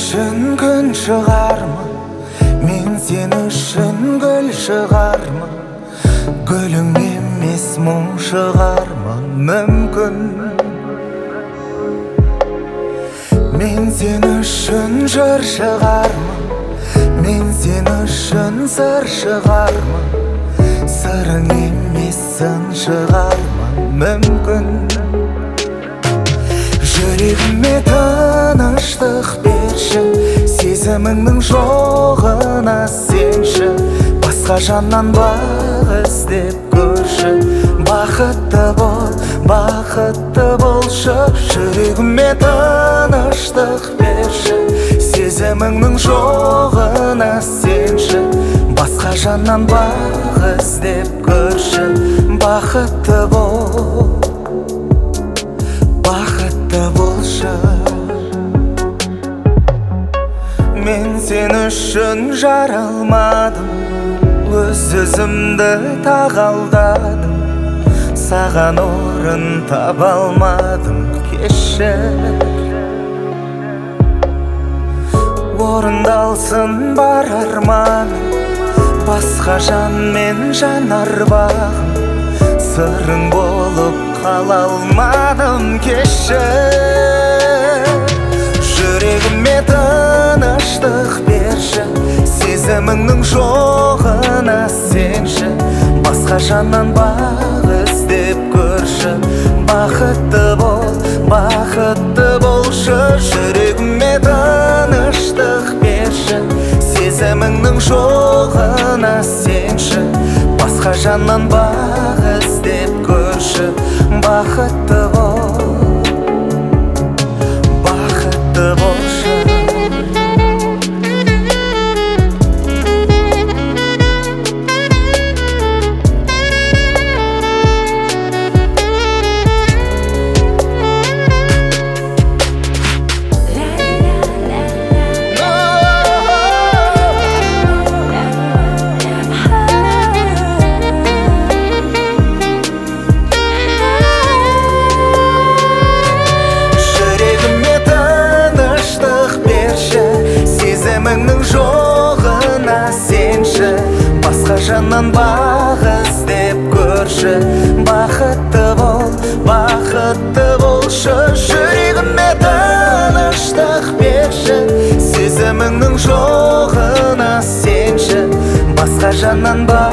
үшін күн шығармын, мен сен үшін гүл шығармын. Гүлің емес мұң шығармын мүмкін. Мен сен үшін жыр шығармын, мен сен үшін сыр шығармын. Сырың емес сын шығармын мүмкін. Жүрегіме тыныштық берші, сезіміңнің жоғына сенші. Басқа жаннан бақ іздеп көрші. Бақытты болшы. Жүрегіме тыныштық берші, сезіміңнің жоғына сенші. Басқа жаннан бақ іздеп көрші. Бақытты болшы. Мен сен үшін жаралмадым, өз өзімді тағалдадым. Саған орын таба алмадым, кешір. Орындалсын бар арманым, басқа жанмен жанар бағым. Сырың болып қала алмадым, кешір. Жүрегіме тыныштық берші, сезіміңнің жоғына сенші. Басқа жаннан бақ іздеп көрші. Бақытты болшы. Жүрегіме тыныштық берші, сезіміңнің жоғына сенші. Басқа жаннан бақ іздеп көрші. Бақытты болшы. Сезіміңнің жоғына сенші. Басқа жаннан бақ іздеп көрші. Бақытты болшы. Жүрегіме тыныштық берші, сезіміңнің жоғына сенші. Басқа жаннан